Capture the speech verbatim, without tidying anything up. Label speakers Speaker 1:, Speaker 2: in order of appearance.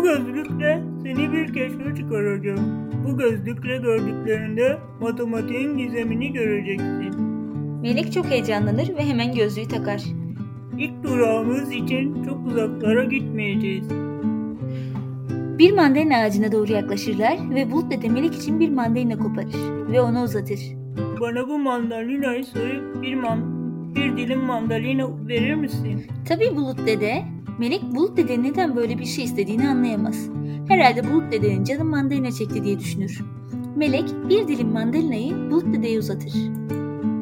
Speaker 1: gözlükle seni bir keşfe çıkaracağım. Bu gözlükle gördüklerinde matematiğin gizemini göreceksin.
Speaker 2: Melek çok heyecanlanır ve hemen gözlüğü takar.
Speaker 1: İlk durağımız için çok uzaklara gitmeyeceğiz.
Speaker 2: Bir mandalina ağacına doğru yaklaşırlar ve Bulut Dede Melek için bir mandalina koparır ve onu uzatır.
Speaker 1: Bana bu mandalinayı soyup bir, man bir dilim mandalina verir misin?
Speaker 2: Tabii Bulut Dede. Melek Bulut Dede'nin neden böyle bir şey istediğini anlayamaz. Herhalde Bulut Dede'nin canı mandalina çekti diye düşünür. Melek bir dilim mandalinayı Bulut Dede'ye uzatır.